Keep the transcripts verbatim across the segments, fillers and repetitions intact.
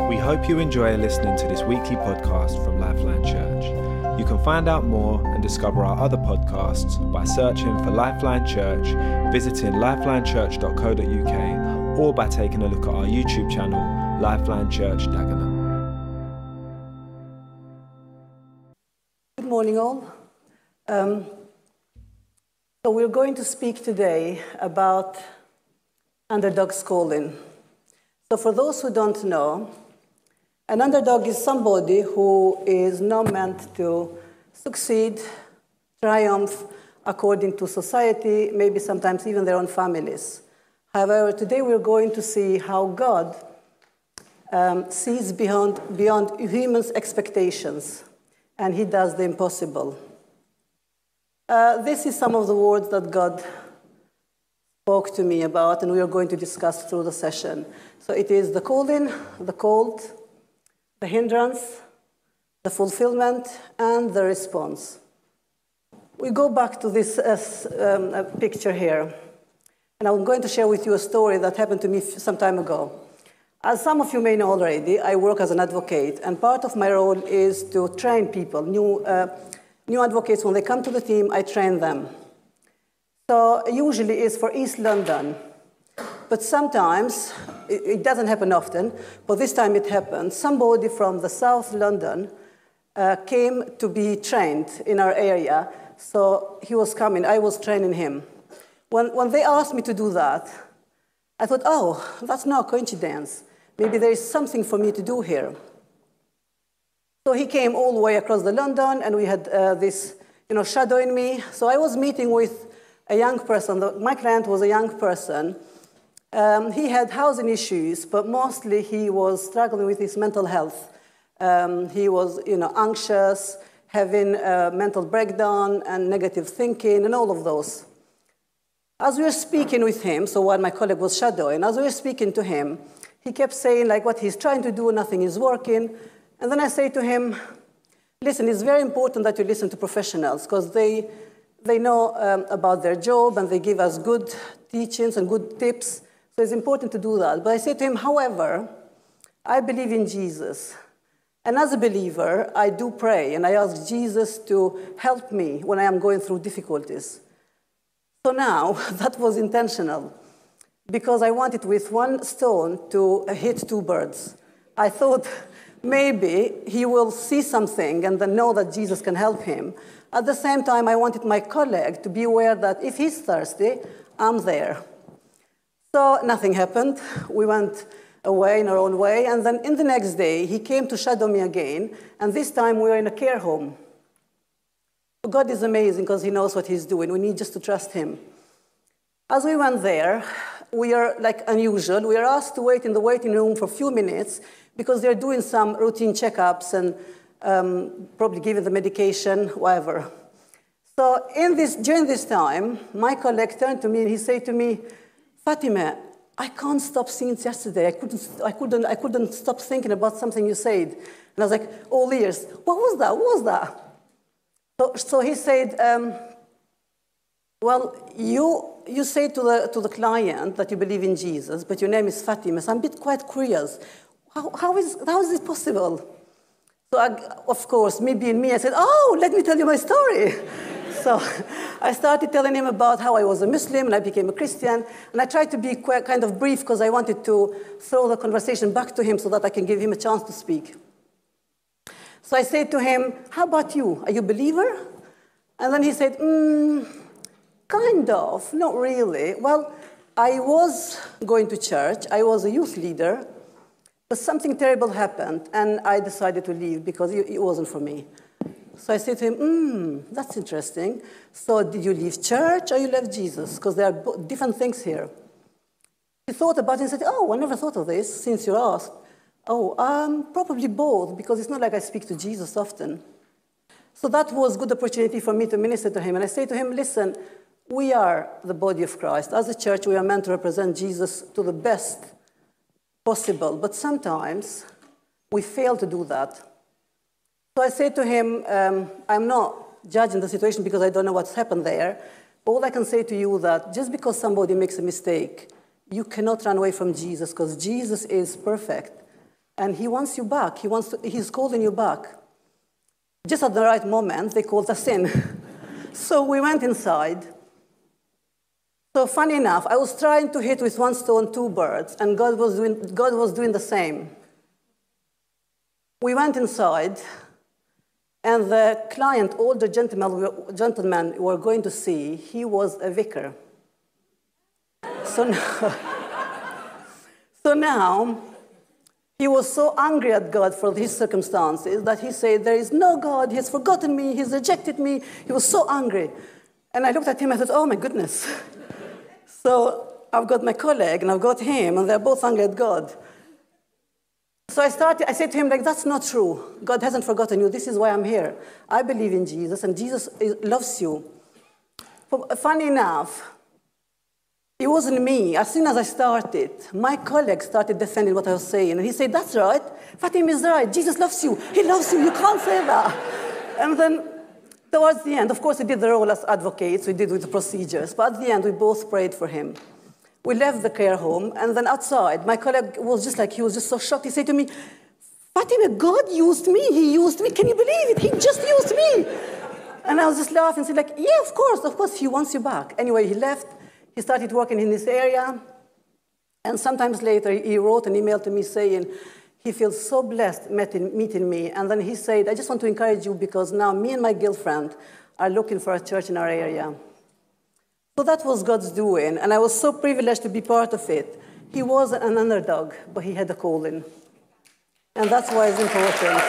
We hope you enjoy listening to this weekly podcast from Lifeline Church. You can find out more and discover our other podcasts by searching for Lifeline Church, visiting lifeline church dot co dot uk, or by taking a look at our YouTube channel, Lifeline Church Dagenham. Good morning, all. Um, so we're going to speak today about underdog's calling. So for those who don't know, an underdog is somebody who is not meant to succeed, triumph according to society, maybe sometimes even their own families. However, today we're going to see how God um, sees beyond, beyond humans' expectations, and he does the impossible. Uh, this is some of the words that God spoke to me about, and we are going to discuss through the session. So it is the calling, the called, the hindrance, the fulfillment, and the response. We go back to this uh, um, picture here, and I'm going to share with you a story that happened to me some time ago. As some of you may know already, I work as an advocate, and part of my role is to train people, new, uh, new advocates. When they come to the team, I train them. So usually it's for East London. But sometimes, it doesn't happen often, but this time it happened. Somebody from the South London uh, came to be trained in our area, so he was coming. I was training him. When, when they asked me to do that, I thought, oh, that's not a coincidence. Maybe there is something for me to do here. So he came all the way across the London, and we had uh, this, you know, shadowing me. So I was meeting with a young person. My client was a young person. Um, he had housing issues, but mostly he was struggling with his mental health. Um, he was, you know, anxious, having a mental breakdown and negative thinking and all of those. As we were speaking with him, so while my colleague was shadowing, as we were speaking to him, he kept saying like what he's trying to do, nothing is working. And then I say to him, listen, it's very important that you listen to professionals because they, they know um, about their job and they give us good teachings and good tips. So it's important to do that. But I say to him, however, I believe in Jesus. And as a believer, I do pray, and I ask Jesus to help me when I am going through difficulties. So now, that was intentional, because I wanted with one stone to hit two birds. I thought maybe he will see something and then know that Jesus can help him. At the same time, I wanted my colleague to be aware that if he's thirsty, I'm there. So nothing happened. We went away in our own way. And then in the next day, he came to shadow me again. And this time we were in a care home. God is amazing because he knows what he's doing. We need just to trust him. As we went there, we are like unusual. We are asked to wait in the waiting room for a few minutes because they're doing some routine checkups and um, probably giving the medication, whatever. So in this, during this time, my colleague turned to me and he said to me, Fatima, I can't stop since yesterday. I couldn't, I couldn't, I couldn't stop thinking about something you said. And I was like, all ears. What was that? What was that? So, so he said, um, well, you, you say to the, to the client that you believe in Jesus, but your name is Fatima. So I'm a bit quite curious. How, how, is, how is this possible? So, I, of course, me being me, I said, oh, let me tell you my story. So I started telling him about how I was a Muslim and I became a Christian. And I tried to be quite kind of brief because I wanted to throw the conversation back to him so that I can give him a chance to speak. So I said to him, how about you? Are you a believer? And then he said, mm, kind of, not really. Well, I was going to church. I was a youth leader. But something terrible happened, and I decided to leave because it wasn't for me. So I said to him, hmm, that's interesting. So did you leave church or you left Jesus? Because there are different things here. He thought about it and said, oh, I never thought of this since you asked. Oh, um, probably both, because it's not like I speak to Jesus often. So that was a good opportunity for me to minister to him. And I say to him, listen, we are the body of Christ. As a church, we are meant to represent Jesus to the best possible. But sometimes we fail to do that. So I said to him, um, I'm not judging the situation because I don't know what's happened there. But all I can say to you is that just because somebody makes a mistake, you cannot run away from Jesus because Jesus is perfect. and he wants you back. He wants to, he's calling you back. Just at the right moment, they called us in. So we went inside. So funny enough, I was trying to hit with one stone two birds, and God was doing, God was doing the same. We went inside, and the client, older gentleman, gentleman we were going to see, he was a vicar. So now, so now, he was so angry at God for his circumstances that he said, there is no God, he has forgotten me, he's rejected me. He was so angry. And I looked at him and I thought, oh my goodness. So I've got my colleague and I've got him, and they're both angry at God. So I started, I said to him, like, that's not true. God hasn't forgotten you. This is why I'm here. I believe in Jesus, and Jesus loves you. But funny enough, it wasn't me. As soon as I started, my colleague started defending what I was saying. And he said, that's right. Fatim is right. Jesus loves you. He loves you. You can't say that. And then towards the end, of course, we did the role as advocates. We did with the procedures. But at the end, we both prayed for him. We left the care home, and then outside, my colleague was just like, he was just so shocked. He said to me, Fatima, God used me. He used me. Can you believe it? He just used me. And I was just laughing and said, like, yeah, of course, of course, he wants you back. Anyway, he left. He started working in this area. And sometimes later, he wrote an email to me saying, he feels so blessed meeting, meeting me. And then he said, I just want to encourage you because now me and my girlfriend are looking for a church in our area. So that was God's doing, and I was so privileged to be part of it. He was an underdog, but he had a calling. And that's why it's important.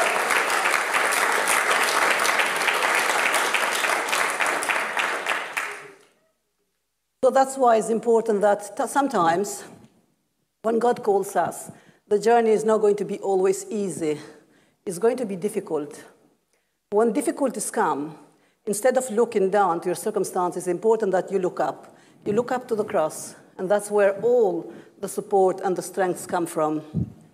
So that's why it's important that t- sometimes when God calls us, the journey is not going to be always easy. It's going to be difficult. When difficulties come, instead of looking down to your circumstances, it's important that you look up. You look up to the cross, and that's where all the support and the strengths come from.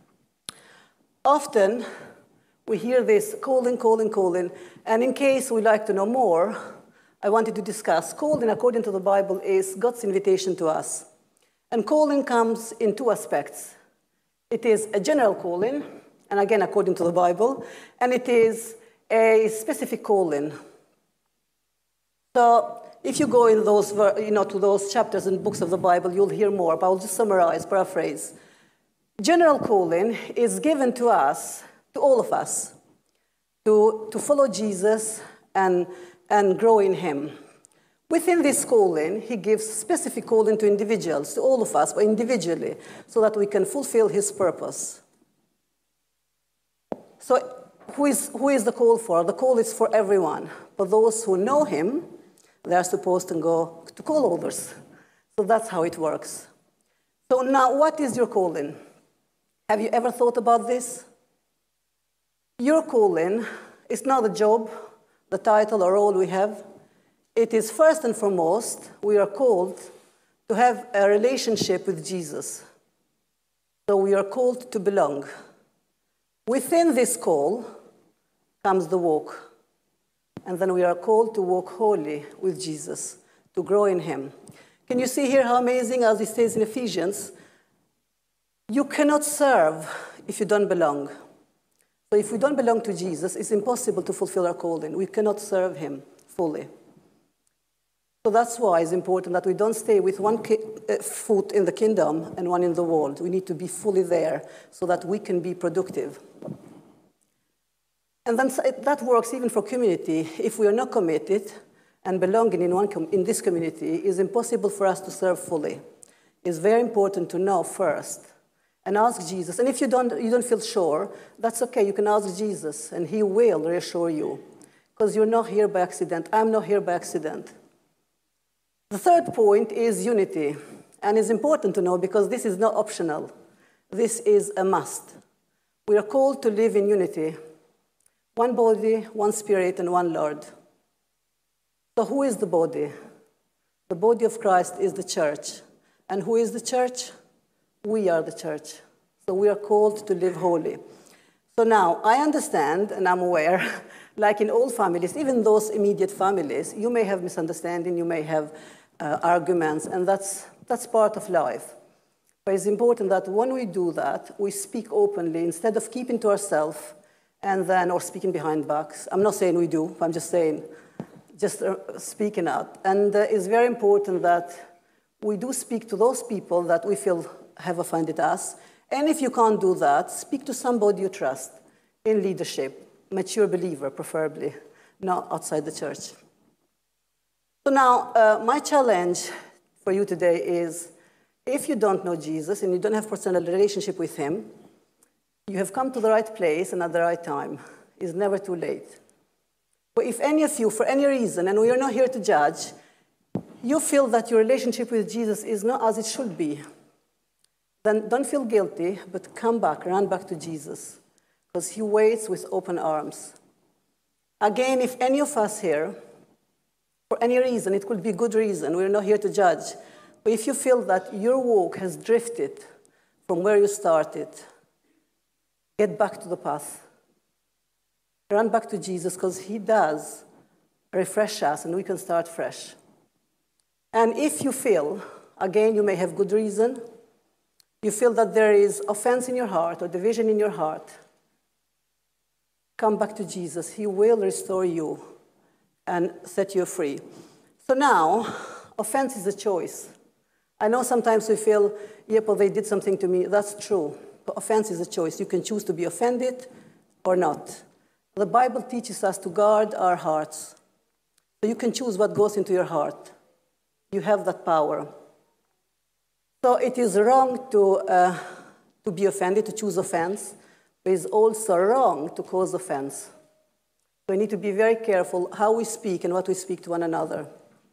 Often, we hear this calling, calling, calling, and in case we like to know more, I wanted to discuss calling, according to the Bible, is God's invitation to us. And calling comes in two aspects. It is a general calling, and again, according to the Bible, and it is a specific calling. So if you go in those, you know, to those chapters and books of the Bible, you'll hear more, but I'll just summarize, paraphrase. General calling is given to us, to all of us, to, to follow Jesus and, and grow in him. Within this calling, he gives specific calling to individuals, to all of us, but individually, so that we can fulfill his purpose. So who is, who is the call for? The call is for everyone, but those who know him, they are supposed to go to call others. So that's how it works. So now, what is your calling? Have you ever thought about this? Your calling is not the job, the title, or role we have. It is first and foremost, we are called to have a relationship with Jesus. So we are called to belong. Within this call comes the walk. And then we are called to walk holy with Jesus, to grow in him. Can you see here how amazing, as it says in Ephesians, you cannot serve if you don't belong. So if we don't belong to Jesus, it's impossible to fulfill our calling. We cannot serve him fully. So that's why it's important that we don't stay with one ki- uh, foot in the kingdom and one in the world. We need to be fully there so that we can be productive. And then that works even for community. If we are not committed and belonging in, one com- in this community, it's impossible for us to serve fully. It's very important to know first and ask Jesus. And if you don't, you don't feel sure, that's okay. You can ask Jesus, and he will reassure you. Because you're not here by accident. I'm not here by accident. The third point is unity. And it's important to know because this is not optional. This is a must. We are called to live in unity. One body, one spirit, and one Lord. So who is the body? The body of Christ is the church. And who is the church? We are the church. So we are called to live holy. So now, I understand, and I'm aware, like in all families, even those immediate families, you may have misunderstanding, you may have uh, arguments, and that's, that's part of life. But it's important that when we do that, we speak openly instead of keeping to ourselves and then, or speaking behind backs. I'm not saying we do, I'm just saying, just uh, speaking out. And uh, it's very important that we do speak to those people that we feel have offended us. And if you can't do that, speak to somebody you trust in leadership, mature believer preferably, not outside the church. So now, uh, my challenge for you today is, if you don't know Jesus and you don't have personal relationship with him, you have come to the right place and at the right time. It's never too late. But if any of you, for any reason, and we are not here to judge, you feel that your relationship with Jesus is not as it should be, then don't feel guilty, but come back, run back to Jesus, because he waits with open arms. Again, if any of us here, for any reason, it could be good reason, we're not here to judge, but if you feel that your walk has drifted from where you started, get back to the path. Run back to Jesus, because he does refresh us and we can start fresh. And if you feel, again, you may have good reason, you feel that there is offense in your heart or division in your heart, come back to Jesus. He will restore you and set you free. So now, offense is a choice. I know sometimes we feel, yeah, but they did something to me. That's true. But offense is a choice. You can choose to be offended or not. The Bible teaches us to guard our hearts. So you can choose what goes into your heart. You have that power. So it is wrong to, uh, to be offended, to choose offense, but it's also wrong to cause offense. So we need to be very careful how we speak and what we speak to one another.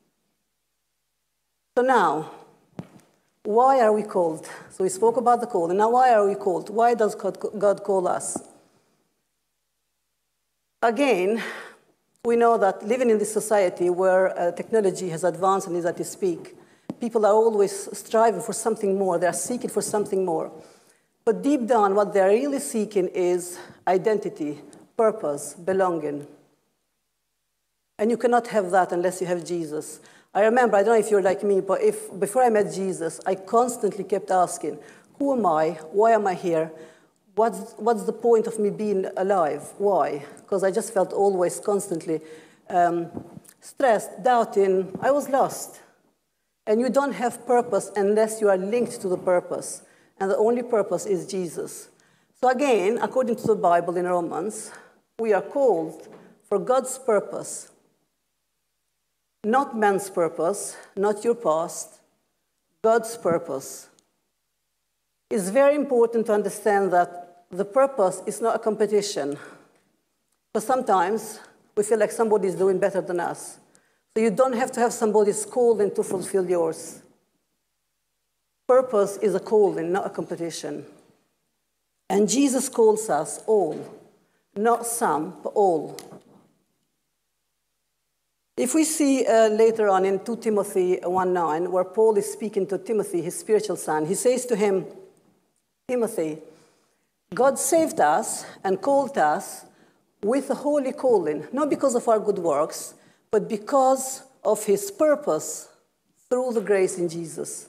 So now, why are we called? So we spoke about the call, and now why are we called? Why does God, God call us? Again, we know that living in this society where uh, technology has advanced and is at its peak, people are always striving for something more. They are seeking for something more. But deep down, what they're really seeking is identity, purpose, belonging. And you cannot have that unless you have Jesus. I remember, I don't know if you're like me, but if before I met Jesus, I constantly kept asking, who am I? Why am I here? What's, what's the point of me being alive? Why? Because I just felt always constantly um, stressed, doubting. I was lost. And you don't have purpose unless you are linked to the purpose. And the only purpose is Jesus. So again, according to the Bible in Romans, we are called for God's purpose. Not man's purpose, not your past, God's purpose. It's very important to understand that the purpose is not a competition. Because sometimes we feel like somebody is doing better than us. So you don't have to have somebody's calling to fulfill yours. Purpose is a calling, not a competition. And Jesus calls us all, not some, but all. If we see uh, later on in Second Timothy one nine, where Paul is speaking to Timothy, his spiritual son, he says to him, Timothy, God saved us and called us with a holy calling, not because of our good works, but because of his purpose through the grace in Jesus.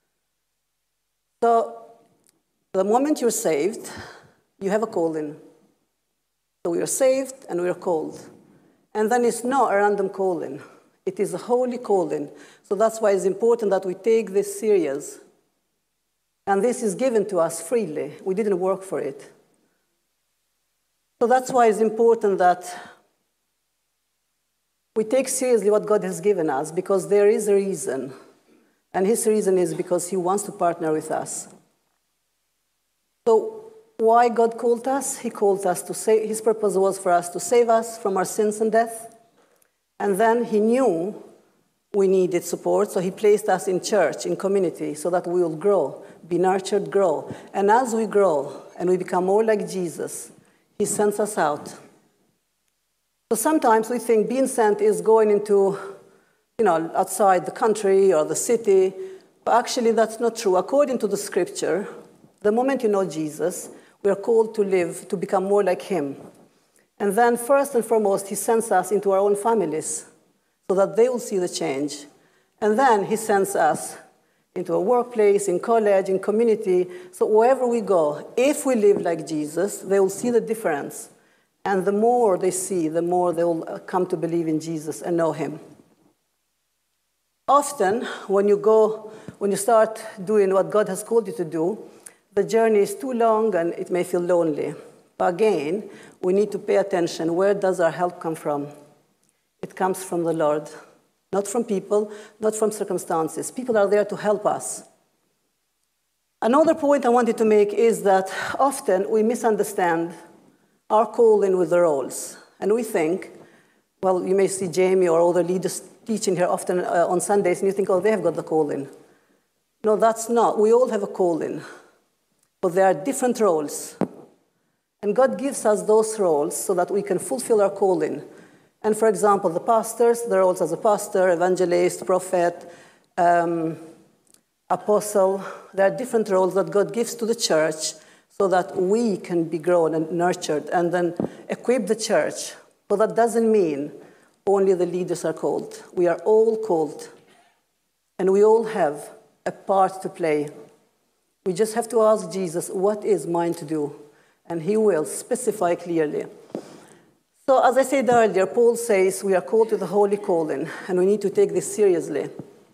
So the moment you're saved, you have a calling. So we are saved and we are called. And then it's not a random calling. It is a holy calling. So that's why it's important that we take this serious. And this is given to us freely. We didn't work for it. So that's why it's important that we take seriously what God has given us, because there is a reason. And his reason is because he wants to partner with us. So why God called us? He called us to save. His purpose was for us to save us from our sins and death. And then he knew we needed support, so he placed us in church, in community, so that we will grow, be nurtured, grow. And as we grow and we become more like Jesus, he sends us out. So sometimes we think being sent is going into, you know, outside the country or the city, but actually that's not true. According to the scripture, the moment you know Jesus, we are called to live, to become more like him. And then first and foremost, he sends us into our own families so that they will see the change. And then he sends us into a workplace, in college, in community. So wherever we go, if we live like Jesus, they will see the difference. And the more they see, the more they will come to believe in Jesus and know him. Often, when you go, when you start doing what God has called you to do, the journey is too long and it may feel lonely. But again, we need to pay attention. Where does our help come from? It comes from the Lord. Not from people, not from circumstances. People are there to help us. Another point I wanted to make is that often we misunderstand our calling with the roles. And we think, well, you may see Jamie or other leaders teaching here often uh, on Sundays, and you think, oh, they have got the calling. No, that's not. We all have a calling. But there are different roles. And God gives us those roles so that we can fulfill our calling. And for example, the pastors, the roles as a pastor, evangelist, prophet, um, apostle, there are different roles that God gives to the church so that we can be grown and nurtured and then equip the church. But that doesn't mean only the leaders are called. We are all called. And we all have a part to play. We just have to ask Jesus, what is mine to do? And he will specify clearly. So as I said earlier, Paul says we are called to the holy calling, and we need to take this seriously.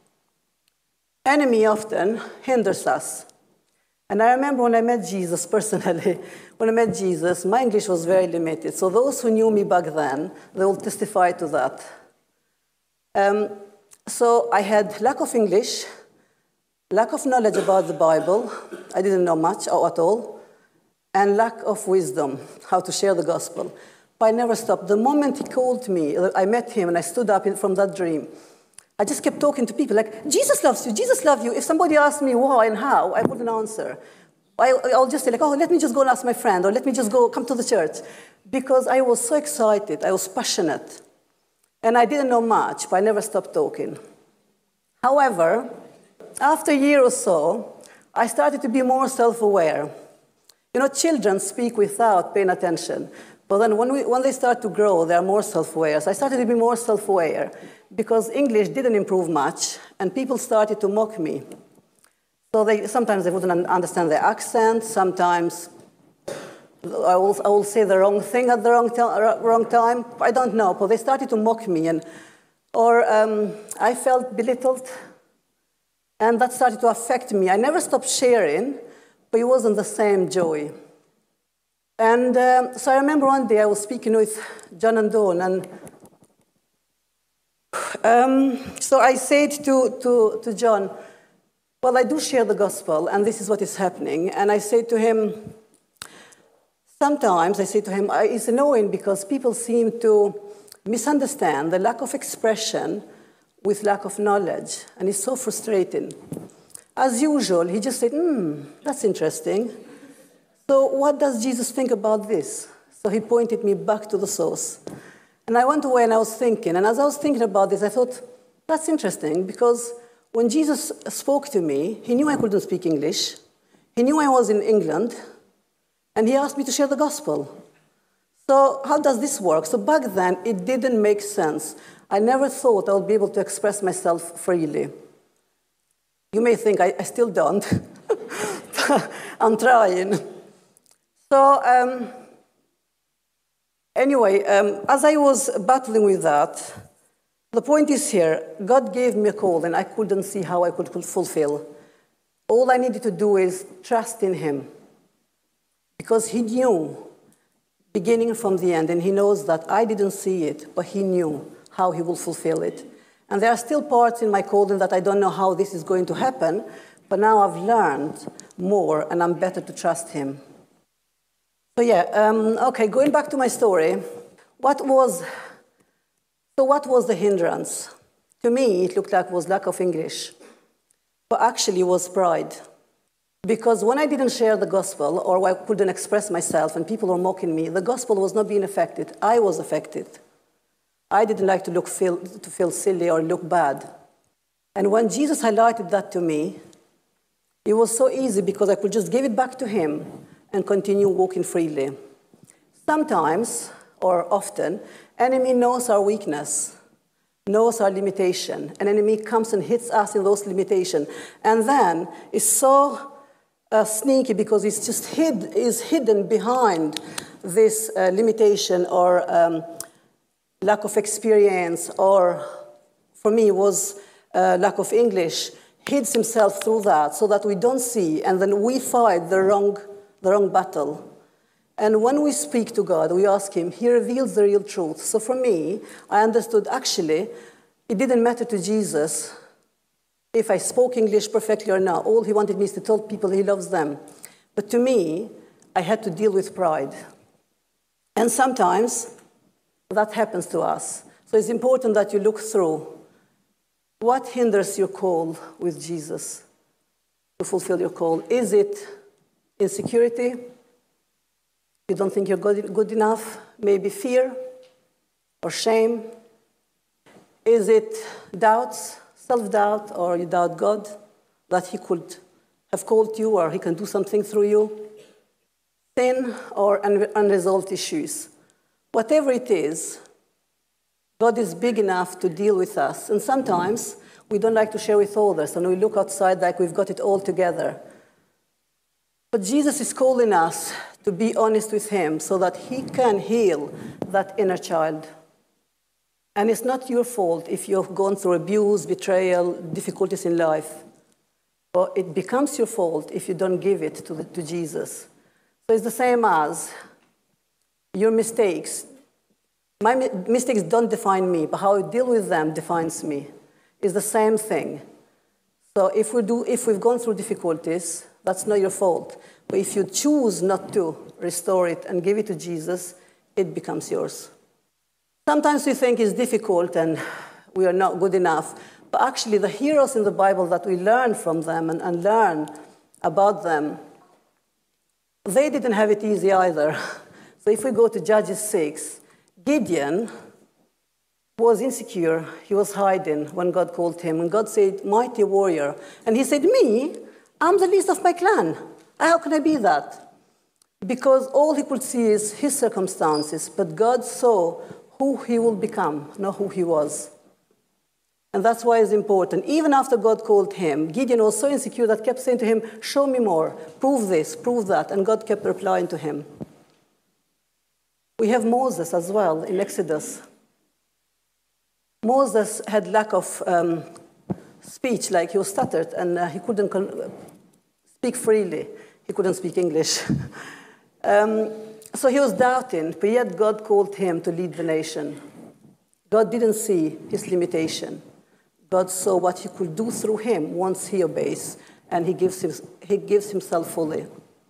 Enemy often hinders us. And I remember when I met Jesus personally, when I met Jesus, my English was very limited. So those who knew me back then, they will testify to that. Um, so I had lack of English, lack of knowledge about the Bible. I didn't know much at all. And lack of wisdom, how to share the gospel. But I never stopped. The moment he called me, I met him and I stood up from that dream. I just kept talking to people like, Jesus loves you, Jesus loves you. If somebody asked me why and how, I wouldn't answer. I, I'll just say like, oh, let me just go and ask my friend, or let me just go come to the church. Because I was so excited, I was passionate. And I didn't know much, but I never stopped talking. However, after a year or so, I started to be more self-aware. You know, children speak without paying attention. But then when, we, when they start to grow, they are more self-aware. So I started to be more self-aware because English didn't improve much, and people started to mock me. So they, sometimes they wouldn't understand the accent. Sometimes I will, I will say the wrong thing at the wrong, wrong time. I don't know, but they started to mock me. And, or um, I felt belittled, and that started to affect me. I never stopped sharing, but it wasn't the same joy. And um, so I remember one day I was speaking with John and Dawn, and um, so I said to, to, to John, well, I do share the gospel, and this is what is happening. And I said to him, sometimes I say to him, it's annoying because people seem to misunderstand the lack of expression with lack of knowledge, and it's so frustrating. As usual, he just said, hmm, that's interesting. So what does Jesus think about this? So he pointed me back to the source. And I went away and I was thinking. And as I was thinking about this, I thought, that's interesting, because when Jesus spoke to me, he knew I couldn't speak English. He knew I was in England. And he asked me to share the gospel. So how does this work? So back then, it didn't make sense. I never thought I would be able to express myself freely. You may think I, I still don't. I'm trying. So um, anyway, um, as I was battling with that, the point is here, God gave me a call and I couldn't see how I could fulfill. All I needed to do is trust in him, because he knew, beginning from the end, and he knows that I didn't see it, but he knew how he will fulfill it. And there are still parts in my calling that I don't know how this is going to happen, but now I've learned more and I'm better to trust him. So yeah, um, okay, going back to my story, what was, so what was the hindrance? To me, it looked like it was lack of English, but actually it was pride. Because when I didn't share the gospel, or I couldn't express myself and people were mocking me, the gospel was not being affected. I was affected. I didn't like to look feel, to feel silly or look bad. And when Jesus highlighted that to me, it was so easy because I could just give it back to him and continue walking freely. Sometimes, or often, enemy knows our weakness, knows our limitation. An enemy comes and hits us in those limitations. And then is so uh, sneaky because it's just hid, is hidden behind this uh, limitation or um, lack of experience, or for me was uh, lack of English, hides himself through that so that we don't see, and then we fight the wrong, the wrong battle. And when we speak to God, we ask him, he reveals the real truth. So for me, I understood actually, it didn't matter to Jesus if I spoke English perfectly or not. All he wanted me is to tell people he loves them. But to me, I had to deal with pride. And sometimes that happens to us. So it's important that you look through what hinders your call with Jesus to fulfill your call. Is it insecurity? You don't think you're good, good enough? Maybe fear or shame? Is it doubts, self-doubt, or you doubt God that he could have called you or he can do something through you? Sin or un- unresolved issues? Whatever it is, God is big enough to deal with us. And sometimes we don't like to share with others, and we look outside like we've got it all together. But Jesus is calling us to be honest with him so that he can heal that inner child. And it's not your fault if you've gone through abuse, betrayal, difficulties in life. But it becomes your fault if you don't give it to, the, to Jesus. So it's the same as your mistakes. My mi- mistakes don't define me, but how I deal with them defines me. It's the same thing. So if, we do, if we've gone through difficulties, that's not your fault. But if you choose not to restore it and give it to Jesus, it becomes yours. Sometimes we think it's difficult and we are not good enough. But actually, the heroes in the Bible that we learn from them and, and learn about them, they didn't have it easy either. So if we go to Judges six, Gideon was insecure. He was hiding when God called him. And God said, mighty warrior. And he said, me? I'm the least of my clan. How can I be that? Because all he could see is his circumstances, but God saw who he will become, not who he was. And that's why it's important. Even after God called him, Gideon was so insecure that kept saying to him, show me more, prove this, prove that. And God kept replying to him. We have Moses as well in Exodus. Moses had lack of um, speech, like he was stuttered, and uh, he couldn't con- speak freely. He couldn't speak English. um, so he was doubting, but yet God called him to lead the nation. God didn't see his limitation. God saw what he could do through him once he obeys, and he gives, his, he gives himself fully.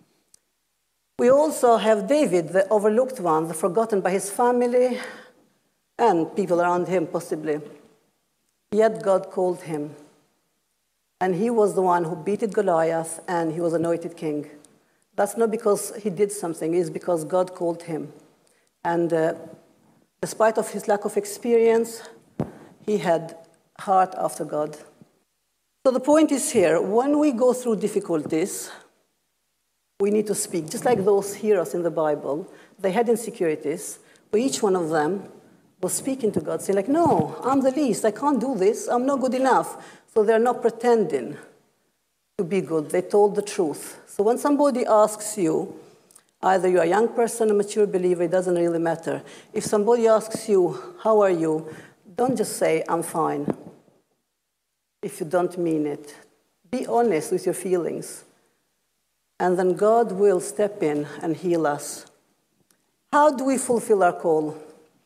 We also have David, the overlooked one, the forgotten by his family and people around him, possibly. Yet God called him. And he was the one who beat Goliath, and he was anointed king. That's not because he did something, it's because God called him. And uh, despite of his lack of experience, he had heart after God. So the point is here, when we go through difficulties, we need to speak. Just like those heroes in the Bible, they had insecurities, but each one of them was speaking to God, saying like, no, I'm the least, I can't do this, I'm not good enough. So they're not pretending to be good, they told the truth. So when somebody asks you, either you're a young person, a mature believer, it doesn't really matter. If somebody asks you, how are you? Don't just say, I'm fine, if you don't mean it. Be honest with your feelings. And then God will step in and heal us. How do we fulfill our call?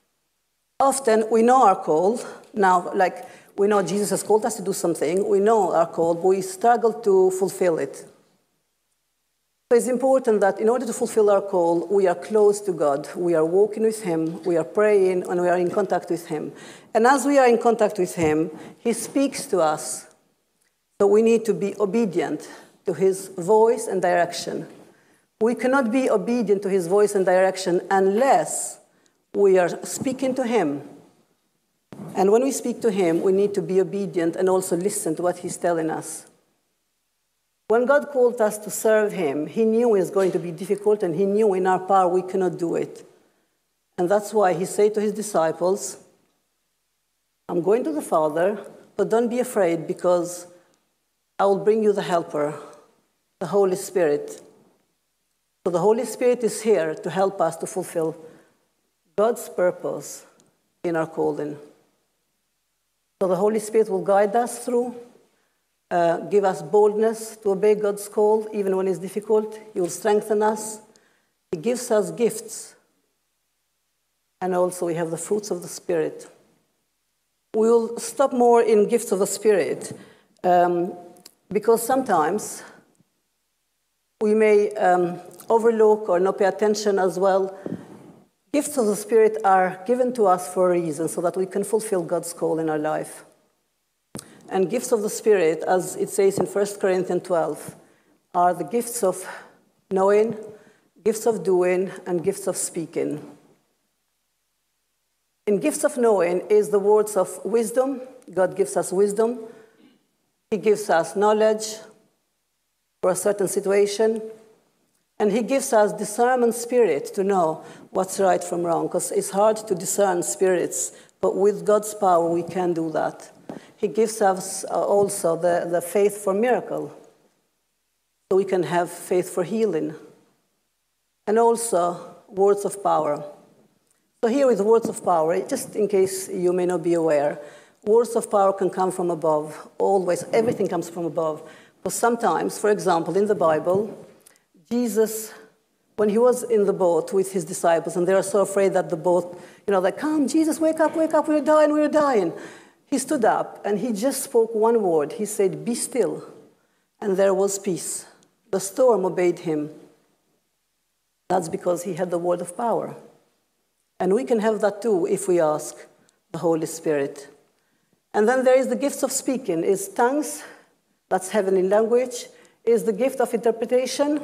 Often we know our call. Now, like we know Jesus has called us to do something. We know our call, but we struggle to fulfill it. So it's important that in order to fulfill our call, we are close to God. We are walking with him, we are praying, and we are in contact with him. And as we are in contact with him, he speaks to us. So we need to be obedient to his voice and direction. We cannot be obedient to his voice and direction unless we are speaking to him. And when we speak to him, we need to be obedient and also listen to what he's telling us. When God called us to serve him, he knew it was going to be difficult, and he knew in our power we cannot do it. And that's why he said to his disciples, I'm going to the Father, but don't be afraid, because I will bring you the Helper, the Holy Spirit. So the Holy Spirit is here to help us to fulfill God's purpose in our calling. So the Holy Spirit will guide us through, uh, give us boldness to obey God's call, even when it's difficult. He will strengthen us. He gives us gifts. And also we have the fruits of the Spirit. We will stop more in gifts of the Spirit, um, because sometimes we may um, overlook or not pay attention as well. Gifts of the Spirit are given to us for a reason, so that we can fulfill God's call in our life. And gifts of the Spirit, as it says in First Corinthians twelve, are the gifts of knowing, gifts of doing, and gifts of speaking. In gifts of knowing is the words of wisdom. God gives us wisdom. He gives us knowledge for a certain situation. And he gives us discernment spirit to know what's right from wrong, because it's hard to discern spirits, but with God's power we can do that. He gives us also the, the faith for miracle, so we can have faith for healing, and also words of power. So here with words of power, just in case you may not be aware, words of power can come from above, always. Everything comes from above. But sometimes, for example, in the Bible, Jesus, when he was in the boat with his disciples, and they were so afraid that the boat, you know, like, come, Jesus, wake up, wake up, we're dying, we're dying. He stood up, and he just spoke one word. He said, be still, and there was peace. The storm obeyed him. That's because he had the word of power. And we can have that too if we ask the Holy Spirit. And then there is the gifts of speaking. Is tongues, that's heavenly language, is the gift of interpretation,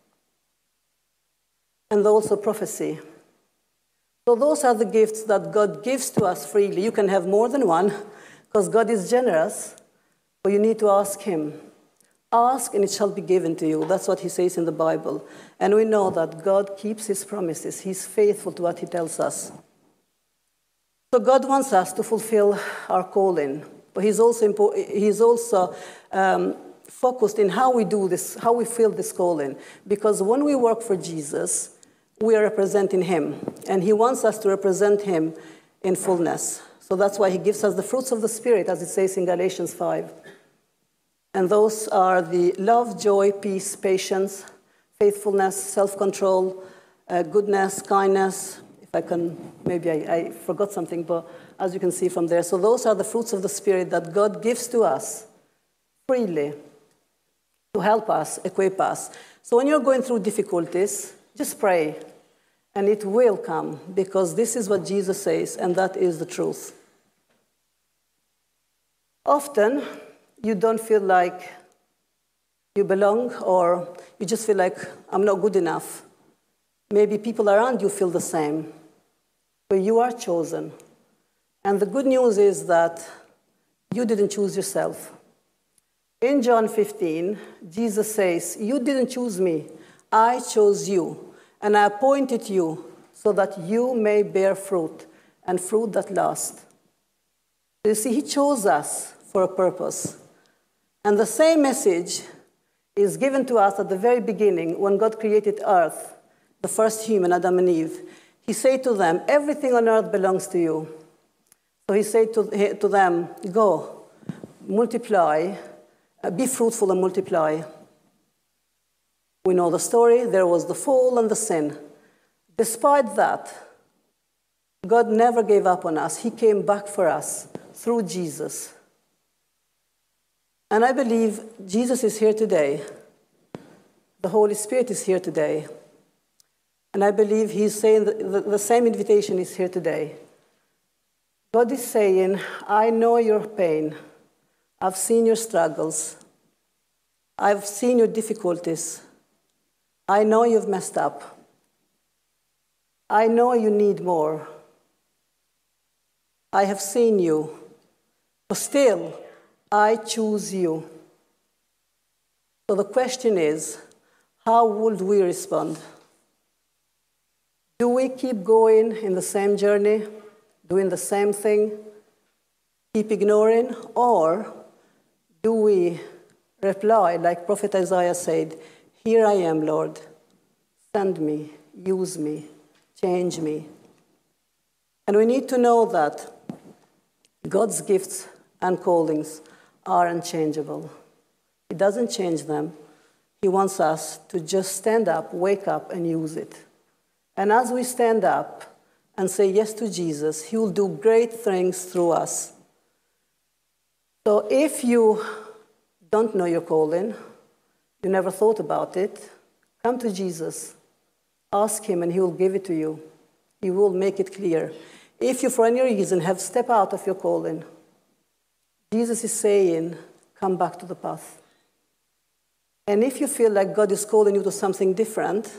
and also prophecy. So those are the gifts that God gives to us freely. You can have more than one, because God is generous, but you need to ask him. Ask, and it shall be given to you. That's what he says in the Bible. And we know that God keeps his promises. He's faithful to what he tells us. So God wants us to fulfill our calling, but he's also, impo- he's also um, focused in how we do this, how we fill this calling. Because when we work for Jesus, we are representing him, and he wants us to represent him in fullness. So that's why he gives us the fruits of the Spirit, as it says in Galatians five. And those are the love, joy, peace, patience, faithfulness, self-control, uh, goodness, kindness. If I can, maybe I, I forgot something, but as you can see from there. So those are the fruits of the Spirit that God gives to us freely to help us, equip us. So when you're going through difficulties, just pray, and it will come, because this is what Jesus says, and that is the truth. Often, you don't feel like you belong, or you just feel like, I'm not good enough. Maybe people around you feel the same, but you are chosen. And the good news is that you didn't choose yourself. In John fifteen, Jesus says, you didn't choose me, I chose you, and I appointed you so that you may bear fruit, and fruit that lasts. You see, he chose us for a purpose. And the same message is given to us at the very beginning when God created earth, the first human, Adam and Eve. He said to them, everything on earth belongs to you. So he said to, to them, go, multiply, be fruitful and multiply. We know the story. There was the fall and the sin. Despite that, God never gave up on us. He came back for us through Jesus. And I believe Jesus is here today. The Holy Spirit is here today. And I believe he's saying that the, the same invitation is here today. God is saying, I know your pain. I've seen your struggles. I've seen your difficulties. I know you've messed up. I know you need more. I have seen you. But still, I choose you. So the question is, how would we respond? Do we keep going in the same journey, doing the same thing? keep ignoring, or do we reply like Prophet Isaiah said, "Here I am, Lord, send me, use me, change me"? And we need to know that God's gifts and callings are unchangeable. He doesn't change them. He wants us to just stand up, wake up, and use it. And as we stand up and say yes to Jesus, he will do great things through us. So if you don't know your calling, you never thought about it, come to Jesus. Ask him and he will give it to you. He will make it clear. If you, for any reason, have stepped out of your calling, Jesus is saying, come back to the path. And if you feel like God is calling you to something different,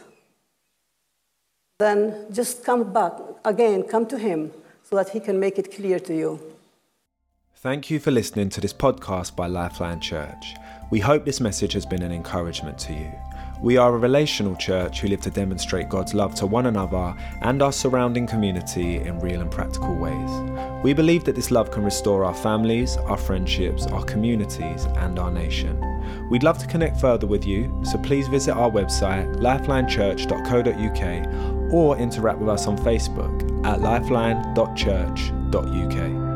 then just come back. Again, come to him so that he can make it clear to you. Thank you for listening to this podcast by Lifeline Church. We hope this message has been an encouragement to you. We are a relational church who live to demonstrate God's love to one another and our surrounding community in real and practical ways. We believe that this love can restore our families, our friendships, our communities, and our nation. We'd love to connect further with you, so please visit our website, lifeline church dot co dot uk, or interact with us on Facebook at lifeline dot church dot uk.